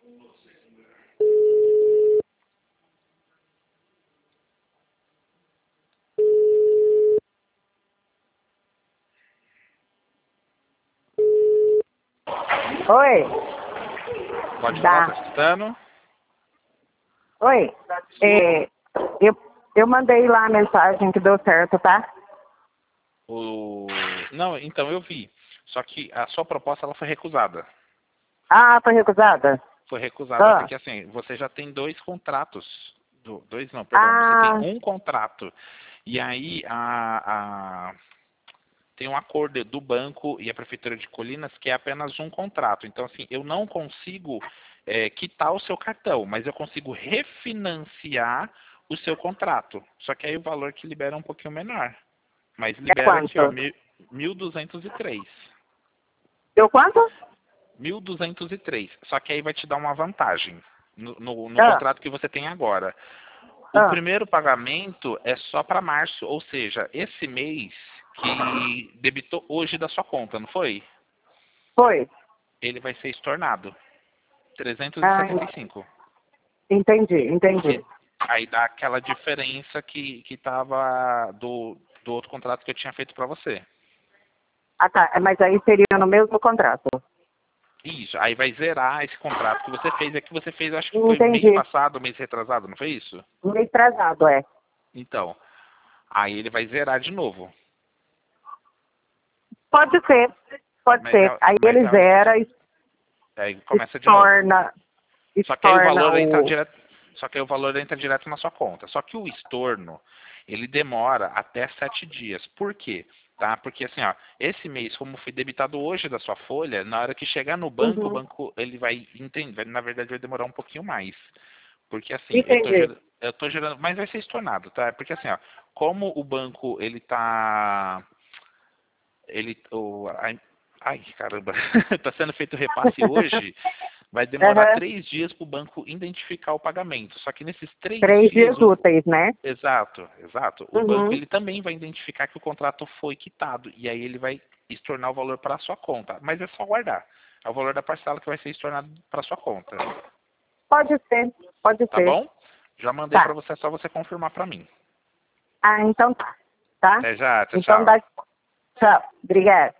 Oi. Pode falar, tá escutando? Oi. Eu mandei lá a mensagem que deu certo, tá? Não, então eu vi. Só que a sua proposta ela foi recusada. Ah, foi recusada? Foi recusada porque assim, você já tem dois contratos. Dois não, perdão. Você tem um contrato. E aí tem um acordo do banco e a Prefeitura de Colinas que é apenas um contrato. Então, assim, eu não consigo quitar o seu cartão, mas eu consigo refinanciar o seu contrato. Só que aí o valor que libera é um pouquinho menor. Mas libera aqui, ó, 1.203. Deu quanto? 1.203. Só que aí vai te dar uma vantagem no contrato que você tem agora. O primeiro pagamento é só para março, ou seja, esse mês que debitou hoje da sua conta, não foi? Foi. Ele vai ser estornado. 375. Entendi. Aí dá aquela diferença que tava do outro contrato que eu tinha feito para você. Ah, tá. Mas aí seria no mesmo contrato. Isso, aí vai zerar esse contrato que você fez. É que você fez, acho que foi mês passado, mês retrasado, não foi isso? Mês atrasado, é. Então, aí ele vai zerar de novo. Pode ser. Aí ele zera e aí começa de novo. Só que aí o valor entra direto. Só que aí o valor entra direto na sua conta. Só que o estorno, ele demora até 7 dias. Por quê? Tá? Porque assim, ó, esse mês, como foi debitado hoje da sua folha, na hora que chegar no banco, o banco ele vai entender, na verdade vai demorar um pouquinho mais. Porque assim, eu tô gerando, mas vai ser estornado, tá? Porque assim, ó, como o banco ele tá ai, caramba, tá sendo feito o repasse hoje, vai demorar 3 dias para o banco identificar o pagamento. Só que nesses 3 dias úteis, né? Exato. O banco ele também vai identificar que o contrato foi quitado e aí ele vai estornar o valor para a sua conta. Mas é só guardar. É o valor da parcela que vai ser estornado para a sua conta. Pode ser. Tá bom? Já mandei para você, é só você confirmar para mim. Ah, então tá. Até já, tchau, Então tchau. Tchau. Obrigada.